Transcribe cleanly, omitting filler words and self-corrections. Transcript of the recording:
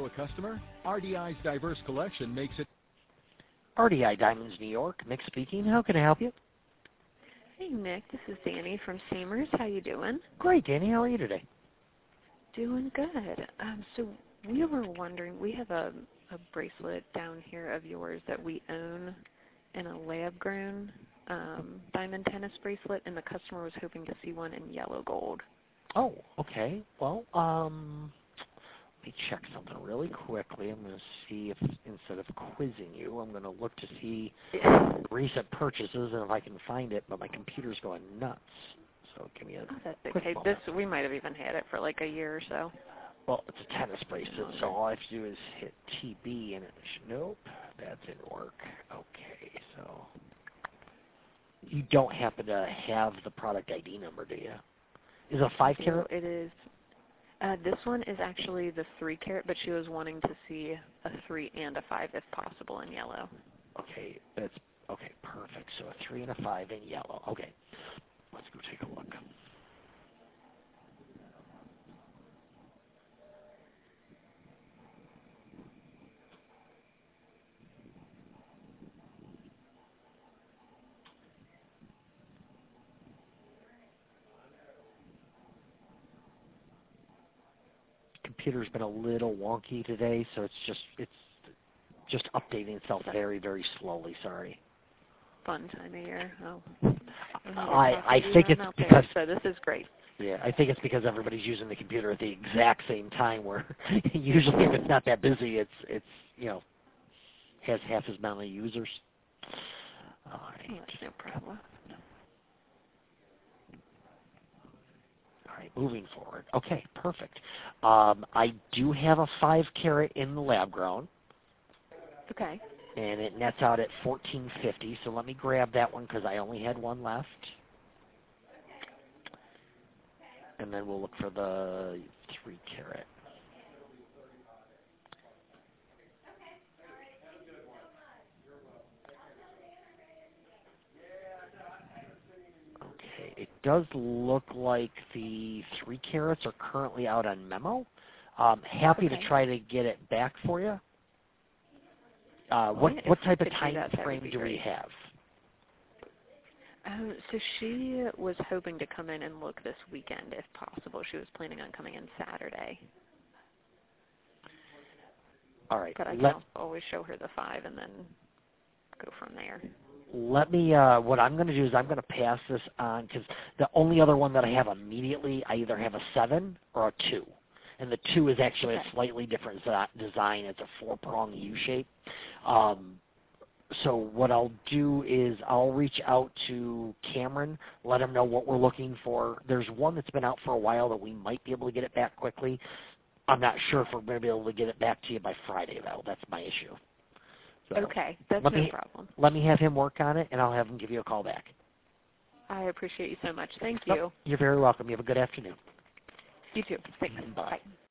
to a customer? RDI's diverse collection makes it... RDI Diamonds, New York. Mick speaking. How can I help you? Hey, Mick. This is Danny from Seamers. How you doing? Great, Danny. How are you today? Doing good. So we were wondering, we have a bracelet down here of yours that we own in a lab-grown diamond tennis bracelet, and the customer was hoping to see one in yellow gold. Oh, okay. Well, let me check something really quickly. I'm going to see if, instead of quizzing you, I'm going to look to see recent purchases and if I can find it, but my computer's going nuts. So give me a that's quick okay. moment. We might have even had it for like a year or so. Well, it's a tennis bracelet, so all I have to do is hit TB and it. Nope, that didn't work. Okay, so you don't happen to have the product ID number, do you? Is it a 5 carat? It is. This one is actually the 3 carat, but she was wanting to see a 3 and a 5 if possible in yellow. Okay, that's okay. Perfect. So a 3 and a 5 in yellow. Okay, let's go take a look. Computer's been a little wonky today, so it's just updating itself very, very slowly. Sorry. Fun time of year. I think it's because so this is great. Yeah, I think it's because everybody's using the computer at the exact same time. Where usually, if it's not that busy, it's has half as many users. All right. Oh, that's no problem. All right, moving forward. Okay, perfect. I do have a 5 carat in the lab grown. Okay. And it nets out at $14.50. So let me grab that one because I only had one left. And then we'll look for the 3 carat. Okay, it does look like the 3 carats are currently out on memo. Happy to try to get it back for you. What type of time frame do we have? So she was hoping to come in and look this weekend if possible. She was planning on coming in Saturday. All right. But I can always show her the 5 and then go from there. Let me, what I'm going to do is I'm going to pass this on because the only other one that I have immediately, I either have a 7 or a 2. And the 2 is actually a slightly different design. It's a 4-prong U shape. So what I'll do is I'll reach out to Cameron, let him know what we're looking for. There's one that's been out for a while that we might be able to get it back quickly. I'm not sure if we're going to be able to get it back to you by Friday, though. That's my issue. So okay, that's no problem. Let me have him work on it, and I'll have him give you a call back. I appreciate you so much. Thank you. You're very welcome. You have a good afternoon. You too. Thanks. Bye. Bye.